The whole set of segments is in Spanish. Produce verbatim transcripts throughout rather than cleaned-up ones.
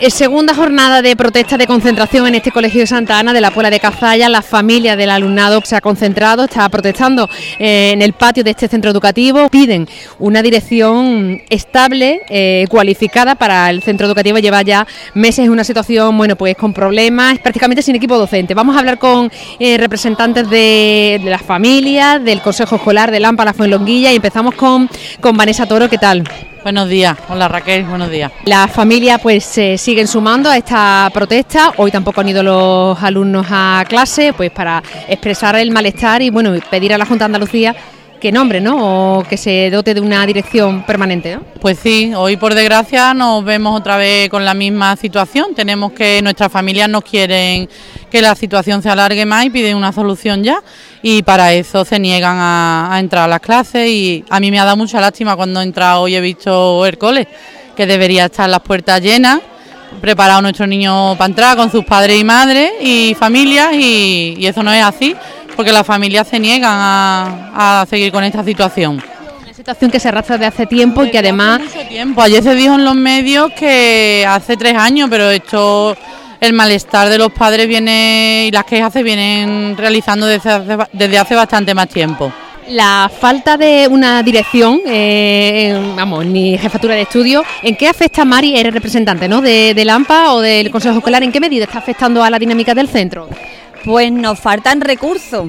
Segunda jornada de protesta de concentración en este colegio de Santa Ana de la Puebla de Cazalla. La familia del alumnado se ha concentrado, está protestando eh, en el patio de este centro educativo. Piden una dirección estable, eh, cualificada para el centro educativo. Lleva ya meses en una situación, bueno, pues con problemas, prácticamente sin equipo docente. Vamos a hablar con eh, representantes de, de las familias, del Consejo Escolar de Lampa, La Fuenlonguilla, y empezamos con, con Vanessa Toro. ¿Qué tal? Buenos días, hola Raquel, buenos días. Las familias pues se siguen sumando a esta protesta. Hoy tampoco han ido los alumnos a clase, pues para expresar el malestar y bueno, pedir a la Junta de Andalucía que nombre, ¿no? O que se dote de una dirección permanente, ¿no? Pues sí, hoy por desgracia nos vemos otra vez con la misma situación. Tenemos que nuestras familias nos quieren que la situación se alargue más y piden una solución ya, y para eso se niegan a, a entrar a las clases. Y a mí me ha dado mucha lástima cuando he entrado y he visto el cole, que debería estar las puertas llenas, preparado nuestro niño para entrar con sus padres y madres y familias, y, y eso no es así, porque las familias se niegan a, a seguir con esta situación. Una situación que se arrastra de hace tiempo y que además... Hace mucho tiempo. Ayer se dijo en los medios que hace tres años, pero esto, el malestar de los padres viene y las quejas se vienen realizando desde hace, desde hace bastante más tiempo. La falta de una dirección, eh, vamos, ni jefatura de estudio, ¿en qué afecta, Mari? Eres representante, ¿no?, de, de Lampa o del Consejo Escolar. ¿En qué medida está afectando a la dinámica del centro? Pues nos faltan recursos.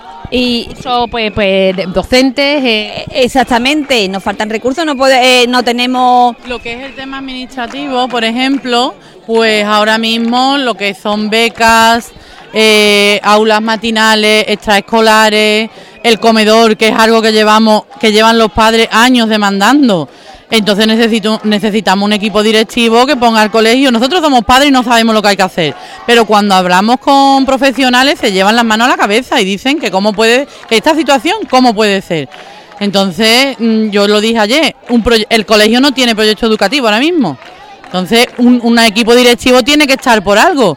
Y eso, pues, pues docentes. Eh. Exactamente, nos faltan recursos, no puede, eh, no tenemos. Lo que es el tema administrativo, por ejemplo, pues ahora mismo lo que son becas, eh, aulas matinales, extraescolares, el comedor, que es algo que llevamos, que llevan los padres años demandando. Entonces necesito, necesitamos un equipo directivo que ponga al colegio. Nosotros somos padres y no sabemos lo que hay que hacer, pero cuando hablamos con profesionales se llevan las manos a la cabeza y dicen que cómo puede, que esta situación cómo puede ser. Entonces, yo lo dije ayer, un proye- el colegio no tiene proyecto educativo ahora mismo. Entonces, un, un equipo directivo tiene que estar por algo.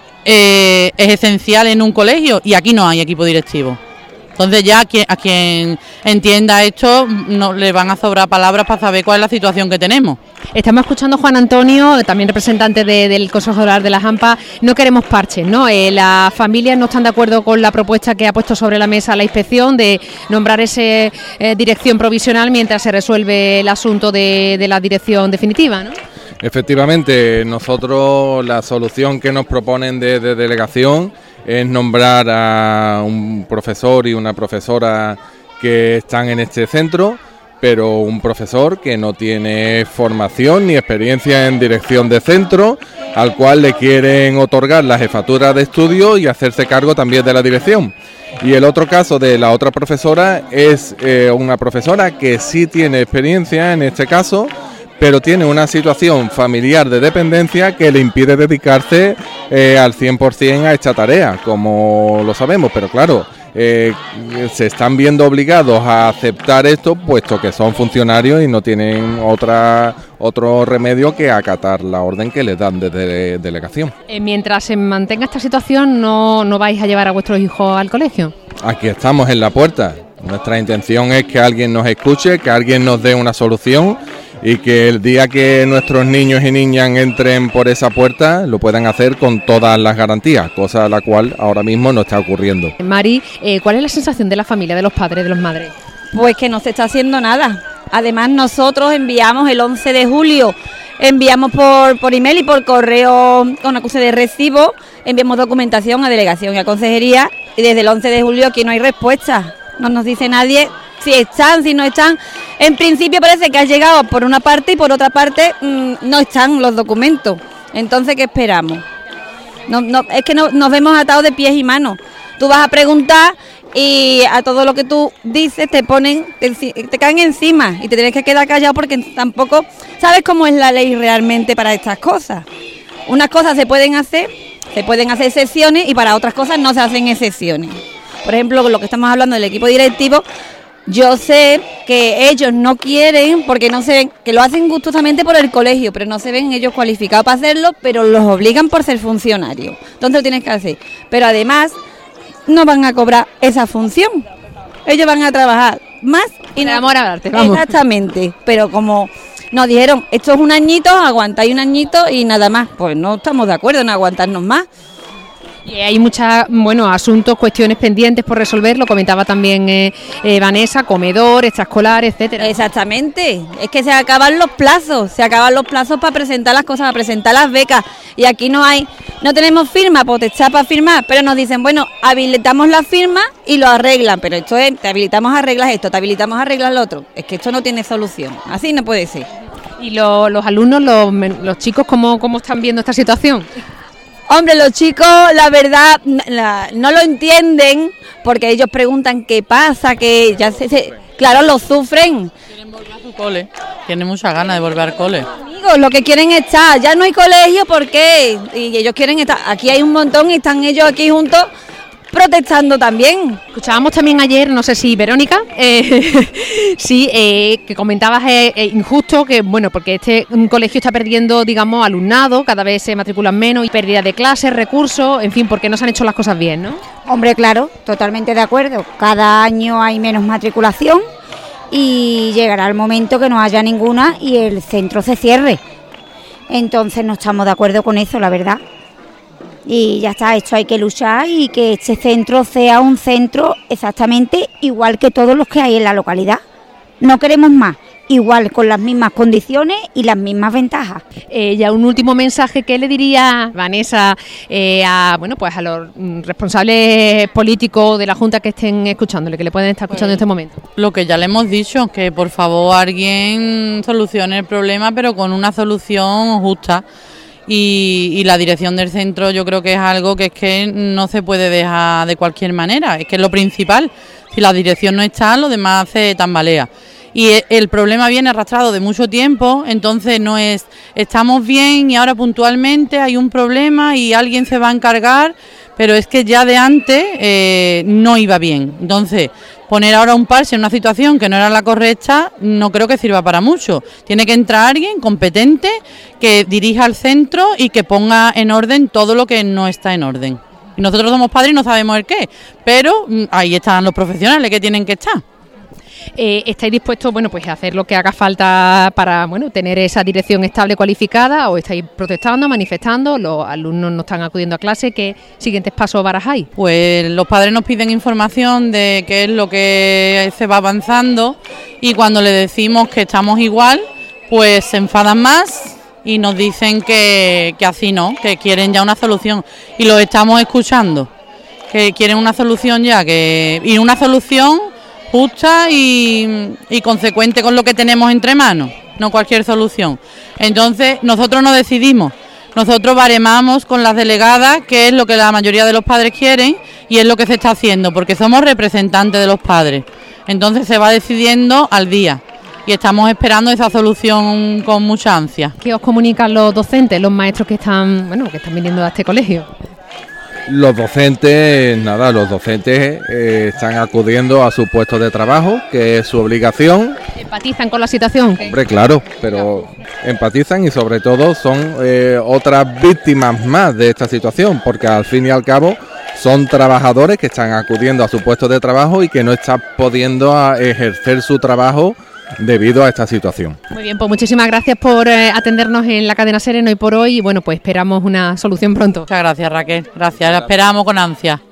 Eh, es esencial en un colegio y aquí no hay equipo directivo. Entonces ya a quien, a quien entienda esto no le van a sobrar palabras para saber cuál es la situación que tenemos. Estamos escuchando a Juan Antonio, también representante de, del Consejo Escolar de la AMPA. No queremos parches, ¿no? Eh, las familias no están de acuerdo con la propuesta que ha puesto sobre la mesa la inspección de nombrar esa eh, dirección provisional mientras se resuelve el asunto de, de la dirección definitiva, ¿no? Efectivamente, nosotros la solución que nos proponen de, de delegación es nombrar a un profesor y una profesora que están en este centro, pero un profesor que no tiene formación ni experiencia en dirección de centro, al cual le quieren otorgar la jefatura de estudio y hacerse cargo también de la dirección. Y el otro caso de la otra profesora es eh, una profesora que sí tiene experiencia en este caso, pero tiene una situación familiar de dependencia que le impide dedicarse eh, al cien por ciento a esta tarea, como lo sabemos, pero claro, eh, se están viendo obligados a aceptar esto, puesto que son funcionarios y no tienen otra otro remedio que acatar la orden que les dan desde delegación. Eh, mientras se mantenga esta situación, ¿no, no vais a llevar a vuestros hijos al colegio? Aquí estamos en la puerta. Nuestra intención es que alguien nos escuche, que alguien nos dé una solución, y que el día que nuestros niños y niñas entren por esa puerta lo puedan hacer con todas las garantías, cosa la cual ahora mismo no está ocurriendo. Mari, eh, ¿cuál es la sensación de la familia, de los padres, de los madres? Pues que no se está haciendo nada. Además, nosotros enviamos el once de julio, enviamos por, por email y por correo con acuse de recibo, enviamos documentación a delegación y a consejería, y desde el once de julio aquí no hay respuesta. No nos dice nadie si están, si no están. En principio parece que ha llegado por una parte y por otra parte mmm, no están los documentos. Entonces, ¿qué esperamos? No, no, es que no, nos vemos atados de pies y manos. Tú vas a preguntar y a todo lo que tú dices te ponen, te, te caen encima y te tienes que quedar callado porque tampoco sabes cómo es la ley realmente para estas cosas. Unas cosas se pueden hacer, se pueden hacer excepciones y para otras cosas no se hacen excepciones. Por ejemplo, con lo que estamos hablando del equipo directivo, yo sé que ellos no quieren, porque no se ven, que lo hacen gustosamente por el colegio, pero no se ven ellos cualificados para hacerlo, pero los obligan por ser funcionarios. Entonces lo tienes que hacer. Pero además, no van a cobrar esa función. Ellos van a trabajar más y no. Amor al arte, vamos. Exactamente. Pero como nos dijeron, esto es un añito, aguantáis un añito y nada más. Pues no estamos de acuerdo en aguantarnos más. Y hay muchos, bueno, asuntos, cuestiones pendientes por resolver, lo comentaba también eh, eh, Vanessa, comedor, extraescolar, etcétera. Exactamente, es que se acaban los plazos, se acaban los plazos para presentar las cosas, para presentar las becas, y aquí no hay, no tenemos firma, potestad para firmar, pero nos dicen, bueno, habilitamos la firma y lo arreglan, pero esto es, te habilitamos, arreglas esto, te habilitamos, arreglas lo otro, es que esto no tiene solución, así no puede ser. ¿Y lo, los alumnos, los, los chicos, cómo, cómo están viendo esta situación? Hombre, los chicos, la verdad, la, no lo entienden porque ellos preguntan qué pasa, que ya se, se claro, lo sufren. Quieren volver a su cole, tienen mucha ganas de volver al cole. Amigos, lo que quieren es estar, ya no hay colegio, ¿por qué? Y ellos quieren estar, aquí hay un montón y están ellos aquí juntos protestando también. Escuchábamos también ayer, no sé si Verónica, eh, sí, eh, que comentabas eh, eh, injusto que, bueno, porque este un colegio está perdiendo, digamos, alumnado, cada vez se matriculan menos y pérdida de clases, recursos, en fin, porque no se han hecho las cosas bien, ¿no? Hombre, claro, totalmente de acuerdo. Cada año hay menos matriculación y llegará el momento que no haya ninguna y el centro se cierre. Entonces no estamos de acuerdo con eso, la verdad. Y ya está, esto hay que luchar y que este centro sea un centro exactamente igual que todos los que hay en la localidad. No queremos más, igual, con las mismas condiciones y las mismas ventajas. Eh, ya un último mensaje, ¿qué le diría Vanessa eh, a, bueno, pues a los responsables políticos de la Junta que estén escuchándole, que le pueden estar escuchando pues, en este momento? Lo que ya le hemos dicho, que por favor alguien solucione el problema, pero con una solución justa. Y, y la dirección del centro yo creo que es algo que es que no se puede dejar de cualquier manera, es que es lo principal. Si la dirección no está, lo demás se tambalea. Y el problema viene arrastrado de mucho tiempo, entonces no es estamos bien y ahora puntualmente hay un problema y alguien se va a encargar, pero es que ya de antes eh, no iba bien. Entonces, poner ahora un parche en una situación que no era la correcta no creo que sirva para mucho. Tiene que entrar alguien competente que dirija al centro y que ponga en orden todo lo que no está en orden. Y nosotros somos padres y no sabemos el qué, pero ahí están los profesionales que tienen que estar. Eh, ¿Estáis dispuestos, bueno, pues a hacer lo que haga falta para, bueno, tener esa dirección estable cualificada, o estáis protestando, manifestando, los alumnos no están acudiendo a clase? ¿Qué siguientes pasos barajáis? Pues los padres nos piden información de qué es lo que se va avanzando y cuando le decimos que estamos igual, pues se enfadan más y nos dicen que, que así no, que quieren ya una solución y lo estamos escuchando, que quieren una solución ya, que y una solución justa y, y consecuente con lo que tenemos entre manos, no cualquier solución. Entonces nosotros no decidimos, nosotros baremamos con las delegadas qué es lo que la mayoría de los padres quieren y es lo que se está haciendo, porque somos representantes de los padres. Entonces se va decidiendo al día y estamos esperando esa solución con mucha ansia. ¿Qué os comunican los docentes, los maestros que están, bueno, que están viniendo a este colegio? Los docentes, nada, los docentes eh, están acudiendo a su puesto de trabajo, que es su obligación. ¿Empatizan con la situación? Hombre, claro, pero empatizan y sobre todo son eh, otras víctimas más de esta situación, porque al fin y al cabo son trabajadores que están acudiendo a su puesto de trabajo y que no están pudiendo a ejercer su trabajo debido a esta situación. Muy bien, pues muchísimas gracias por eh, atendernos en la cadena SER en Hoy por Hoy y bueno, pues esperamos una solución pronto. Muchas gracias, Raquel, gracias, la esperamos con ansia.